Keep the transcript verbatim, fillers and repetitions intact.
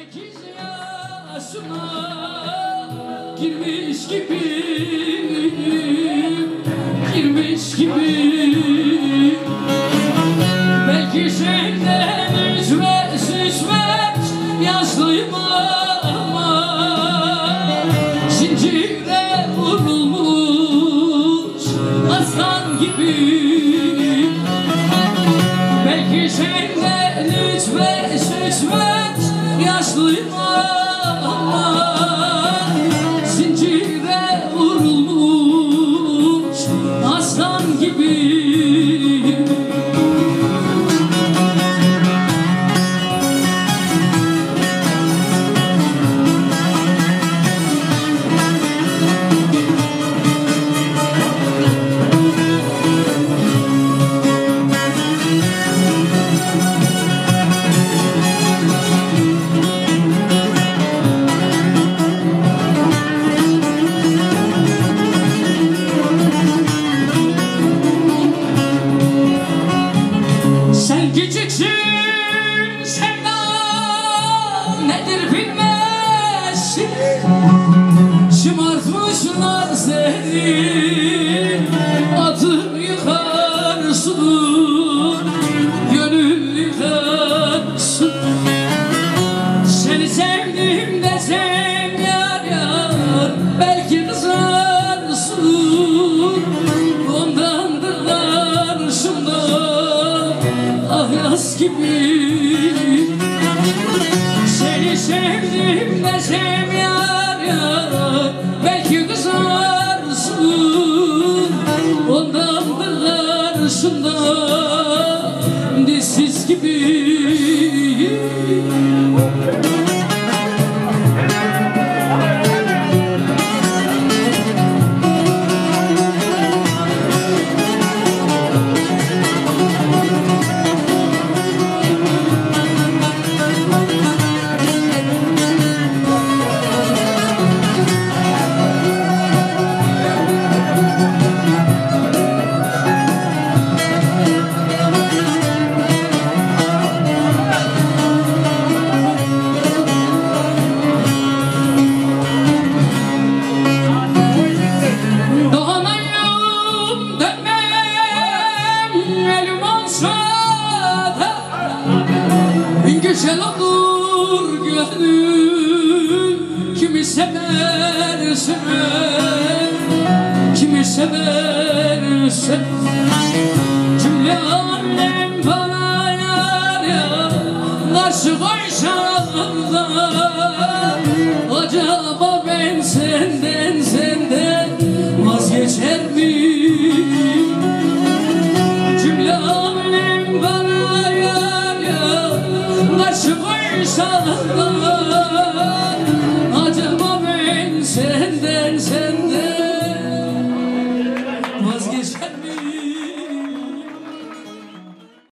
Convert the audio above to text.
Sekiz yaşına girmiş gibi, girmiş gibi. Belki senden üzme, süsmeç yaşlıyım ama zincire vurulmuş aslan gibi. Belki senden üzme, süsmeç yaşlıyım ama zincire vurulmuş aslan gibi. Sen küçüksün, sevdan nedir bilmezsin. Şımartmışlar seni, atır yıkarsın, gönül yıkarsın. Seni sevdim desem yar yar, belki kızarsın. Ondandır karşımda ah yaz gibi. Seni sevdim desem yar yar, belki kızarsın. Ondandır karşımda dizsiz gibi. Güzel olur gönül, kimi seversen, kimi seversen. Cümle alem bana yar yar karşı koysa da, acaba ben senden senden vazgeçer miyim? Cümle alem bana yar yar karşı koysa da, acaba ben senden senden